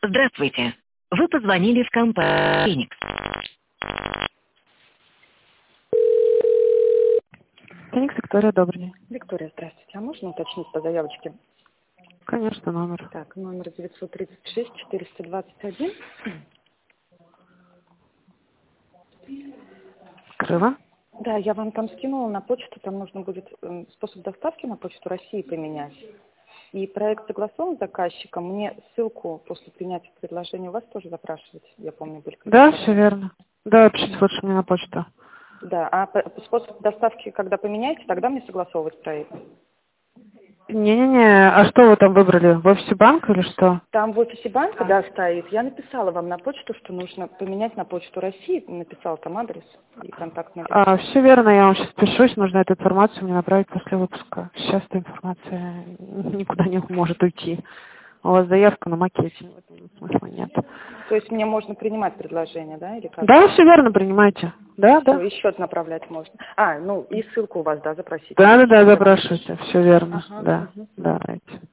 Здравствуйте. Вы позвонили в компанию «Феникс». Феникс, Виктория, добрый день. Виктория, здравствуйте. А можно уточнить по заявочке? Конечно, номер. Так, номер 936-421. Скрыла? Да, я вам там скинула на почту, там нужно будет способ доставки на почту России поменять. И проект согласован с заказчиком. Мне ссылку после принятия предложения у вас тоже запрашивать. Я помню, были Да, какие-то все вопросы. верно. Да, пишите лучше мне на почту. Да, а способ доставки, когда поменяете, тогда мне согласовывать проект. Не-не-не, а что вы там выбрали? В офисе банка или что? Там в офисе банка, да, стоит. Я написала вам на почту, что нужно поменять на почту России. Написала там адрес и контактные лица. Все верно, я вам сейчас пишусь, нужно эту информацию мне направить после выпуска. Сейчас эта информация никуда не может уйти. У вас заявка на макете, в этом смысла нет. То есть мне можно принимать предложение, да, или как? Да, все верно, принимайте. Да, Все, да. и счет направлять можно. Ну и ссылку у вас, да, запросить. Да, Чтобы я вам- запрашивайте, все верно. Ага, Да, мгм. давайте.